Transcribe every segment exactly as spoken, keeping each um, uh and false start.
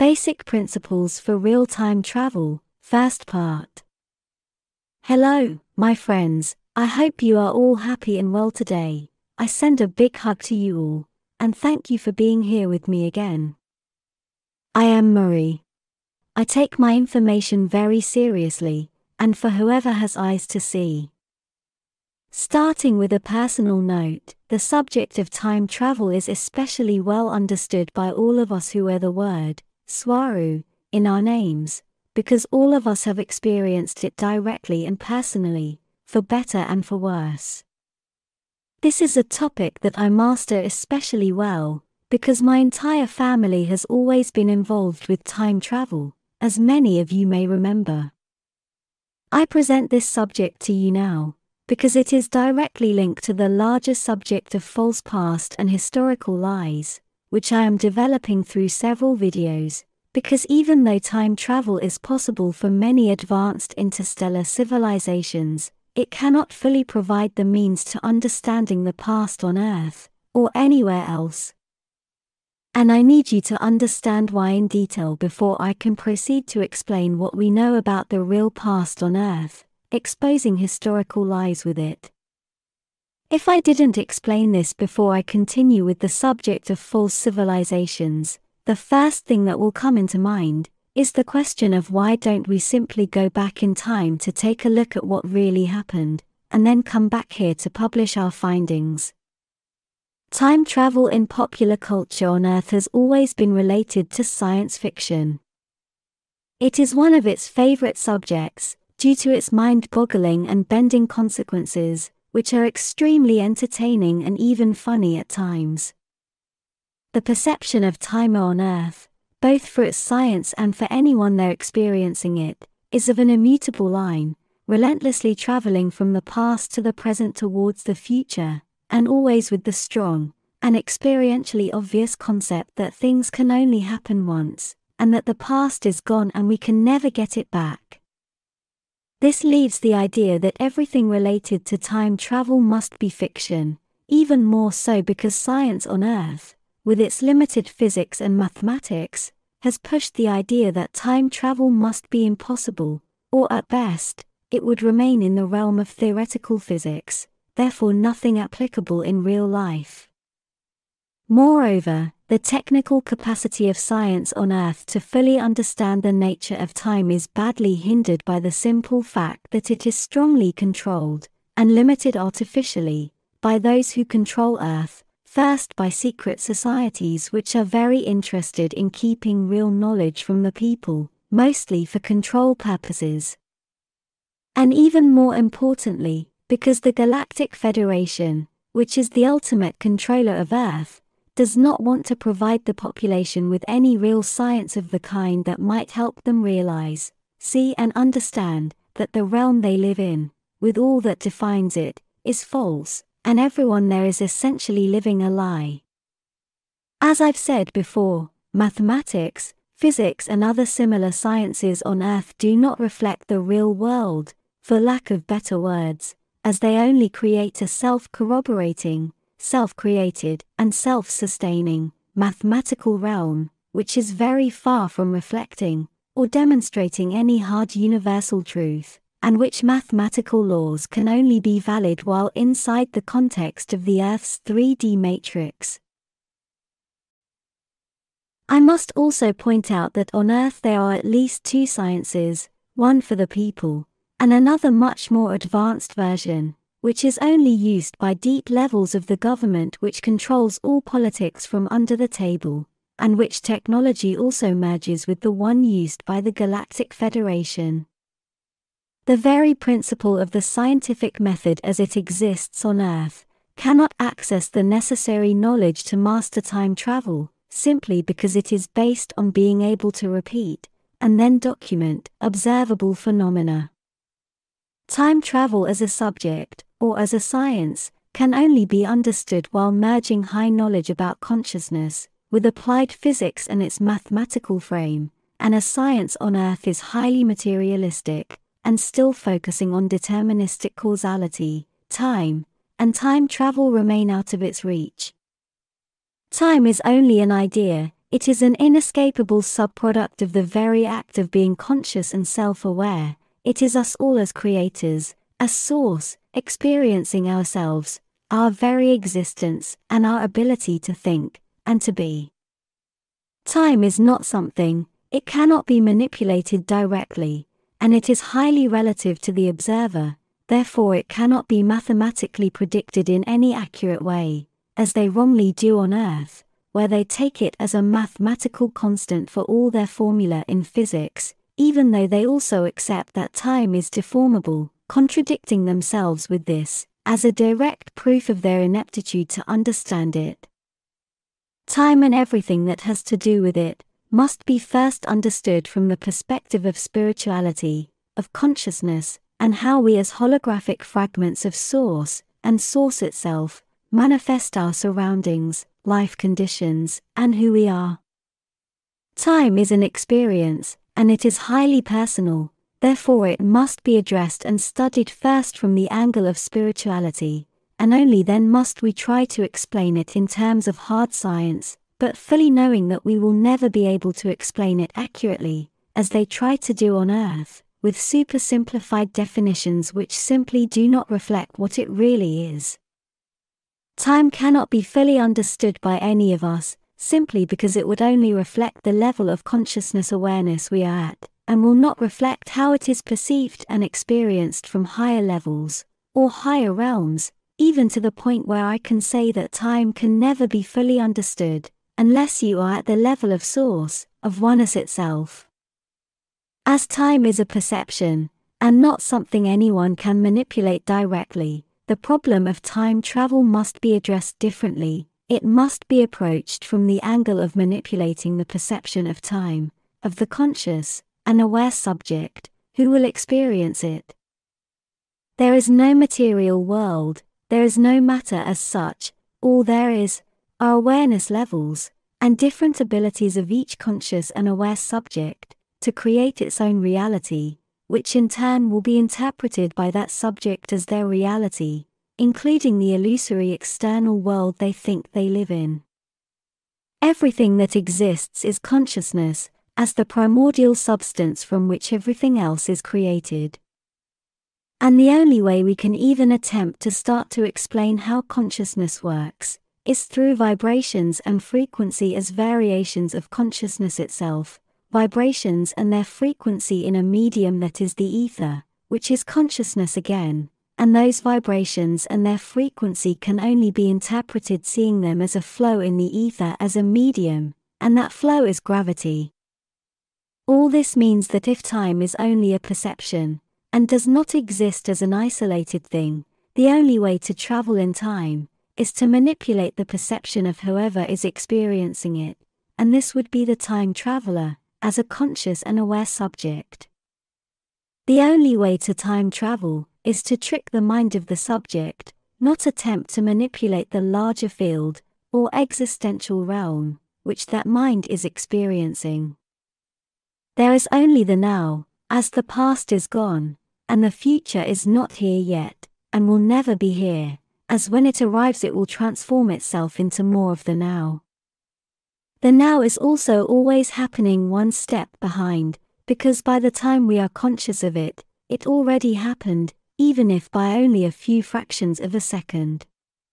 Basic Principles for Real-Time Travel, First Part. Hello, my friends, I hope you are all happy and well today. I send a big hug to you all, and thank you for being here with me again. I am Marie. I take my information very seriously, and for whoever has eyes to see. Starting with a personal note, the subject of time travel is especially well understood by all of us who wear the word Swaru in our names, because all of us have experienced it directly and personally, for better and for worse. This is a topic that I master especially well, because my entire family has always been involved with time travel, as many of you may remember. I present this subject to you now, because it is directly linked to the larger subject of false past and historical lies, which I am developing through several videos, because even though time travel is possible for many advanced interstellar civilizations, it cannot fully provide the means to understanding the past on Earth, or anywhere else. And I need you to understand why in detail before I can proceed to explain what we know about the real past on Earth, exposing historical lies with it. If I didn't explain this before I continue with the subject of false civilizations, the first thing that will come into mind is the question of why don't we simply go back in time to take a look at what really happened, and then come back here to publish our findings. Time travel in popular culture on Earth has always been related to science fiction. It is one of its favorite subjects, due to its mind-boggling and bending consequences, which are extremely entertaining and even funny at times. The perception of time on Earth, both for its science and for anyone there experiencing it, is of an immutable line, relentlessly traveling from the past to the present towards the future, and always with the strong and experientially obvious concept that things can only happen once, and that the past is gone and we can never get it back. This leaves the idea that everything related to time travel must be fiction, even more so because science on Earth, with its limited physics and mathematics, has pushed the idea that time travel must be impossible, or at best, it would remain in the realm of theoretical physics, therefore nothing applicable in real life. Moreover, the technical capacity of science on Earth to fully understand the nature of time is badly hindered by the simple fact that it is strongly controlled, and limited artificially, by those who control Earth, first by secret societies which are very interested in keeping real knowledge from the people, mostly for control purposes. And even more importantly, because the Galactic Federation, which is the ultimate controller of Earth, does not want to provide the population with any real science of the kind that might help them realize, see and understand, that the realm they live in, with all that defines it, is false, and everyone there is essentially living a lie. As I've said before, mathematics, physics and other similar sciences on Earth do not reflect the real world, for lack of better words, as they only create a self-corroborating, self-created, and self-sustaining, mathematical realm, which is very far from reflecting, or demonstrating any hard universal truth, and which mathematical laws can only be valid while inside the context of the Earth's three D matrix. I must also point out that on Earth there are at least two sciences, one for the people, and another much more advanced version, which is only used by deep levels of the government which controls all politics from under the table, and which technology also merges with the one used by the Galactic Federation. The very principle of the scientific method as it exists on Earth cannot access the necessary knowledge to master time travel, simply because it is based on being able to repeat, and then document, observable phenomena. Time travel as a subject, or as a science, can only be understood while merging high knowledge about consciousness, with applied physics and its mathematical frame, and as science on Earth is highly materialistic, and still focusing on deterministic causality, time, and time travel remain out of its reach. Time is only an idea, It is an inescapable subproduct of the very act of being conscious and self-aware. It is us all as creators, as source, experiencing ourselves, our very existence, and our ability to think, and to be. Time is not something, it cannot be manipulated directly, and it is highly relative to the observer, therefore it cannot be mathematically predicted in any accurate way, as they wrongly do on Earth, where they take it as a mathematical constant for all their formula in physics, even though they also accept that time is deformable, contradicting themselves with this, as a direct proof of their ineptitude to understand it. Time and everything that has to do with it must be first understood from the perspective of spirituality, of consciousness, and how we as holographic fragments of Source, and Source itself, manifest our surroundings, life conditions, and who we are. Time is an experience, and it is highly personal, therefore it must be addressed and studied first from the angle of spirituality, and only then must we try to explain it in terms of hard science, but fully knowing that we will never be able to explain it accurately, as they try to do on Earth, with super simplified definitions which simply do not reflect what it really is. Time cannot be fully understood by any of us, simply because it would only reflect the level of consciousness awareness we are at, and will not reflect how it is perceived and experienced from higher levels, or higher realms, even to the point where I can say that time can never be fully understood, unless you are at the level of Source, of oneness itself. As time is a perception, and not something anyone can manipulate directly, the problem of time travel must be addressed differently. It must be approached from the angle of manipulating the perception of time, of the conscious, and aware subject, who will experience it. There is no material world, there is no matter as such, all there is, are awareness levels, and different abilities of each conscious and aware subject, to create its own reality, which in turn will be interpreted by that subject as their reality, including the illusory external world they think they live in. Everything that exists is consciousness, as the primordial substance from which everything else is created. And the only way we can even attempt to start to explain how consciousness works, is through vibrations and frequency as variations of consciousness itself, vibrations and their frequency in a medium that is the ether, which is consciousness again, and those vibrations and their frequency can only be interpreted seeing them as a flow in the ether as a medium, and that flow is gravity. All this means that if time is only a perception, and does not exist as an isolated thing, the only way to travel in time, is to manipulate the perception of whoever is experiencing it, and this would be the time traveler, as a conscious and aware subject. The only way to time travel, is to trick the mind of the subject, not attempt to manipulate the larger field, or existential realm, which that mind is experiencing. There is only the now, as the past is gone, and the future is not here yet, and will never be here, as when it arrives it will transform itself into more of the now. The now is also always happening one step behind, because by the time we are conscious of it, it already happened, even if by only a few fractions of a second.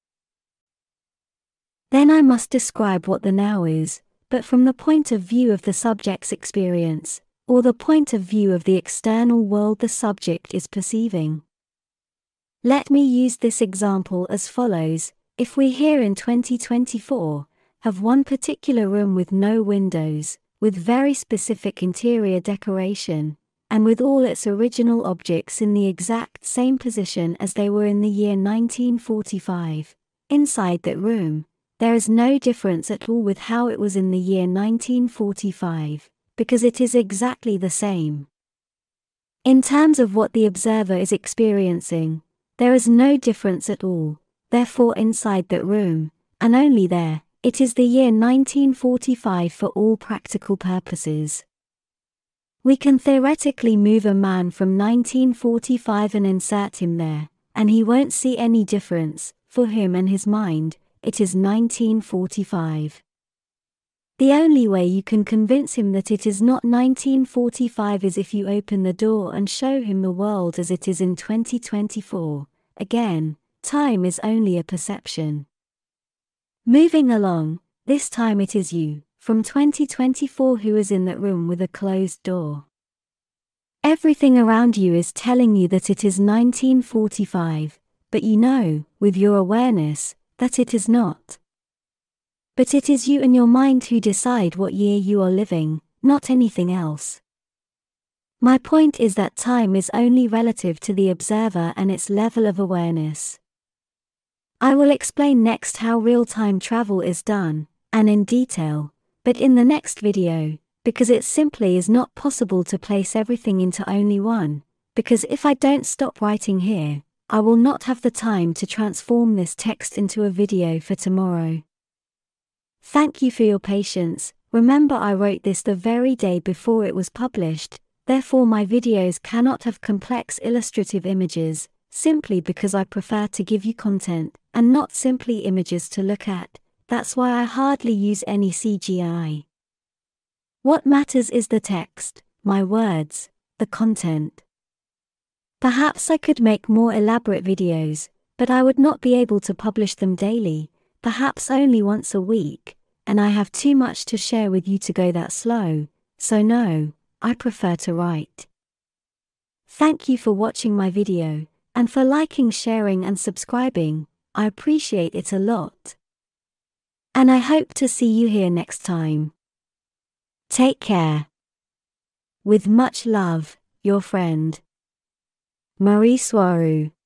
Then I must describe what the now is, but from the point of view of the subject's experience, or the point of view of the external world the subject is perceiving. Let me use this example as follows. If we here in twenty twenty-four, have one particular room with no windows, with very specific interior decoration, and with all its original objects in the exact same position as they were in the year nineteen forty-five, inside that room, there is no difference at all with how it was in the year nineteen forty-five, because it is exactly the same. In terms of what the observer is experiencing, there is no difference at all, therefore inside that room, and only there, it is the year nineteen forty-five for all practical purposes. We can theoretically move a man from nineteen forty-five and insert him there, and he won't see any difference. For him and his mind, it is nineteen forty-five. The only way you can convince him that it is not nineteen forty-five is if you open the door and show him the world as it is in twenty twenty-four. Again, time is only a perception. Moving along, this time it is you, from twenty twenty-four, who is in that room with a closed door. Everything around you is telling you that it is nineteen forty-five, but you know, with your awareness, that it is not. But it is you and your mind who decide what year you are living, not anything else. My point is that time is only relative to the observer and its level of awareness. I will explain next how real-time travel is done, and in detail, but in the next video, because it simply is not possible to place everything into only one, because if I don't stop writing here, I will not have the time to transform this text into a video for tomorrow. Thank you for your patience. Remember, I wrote this the very day before it was published, therefore my videos cannot have complex illustrative images, simply because I prefer to give you content, and not simply images to look at. That's why I hardly use any C G I. What matters is the text, my words, the content. Perhaps I could make more elaborate videos, but I would not be able to publish them daily, perhaps only once a week, and I have too much to share with you to go that slow, so no, I prefer to write. Thank you for watching my video, and for liking, sharing and subscribing. I appreciate it a lot. And I hope to see you here next time. Take care. With much love, your friend, Marie Soirou.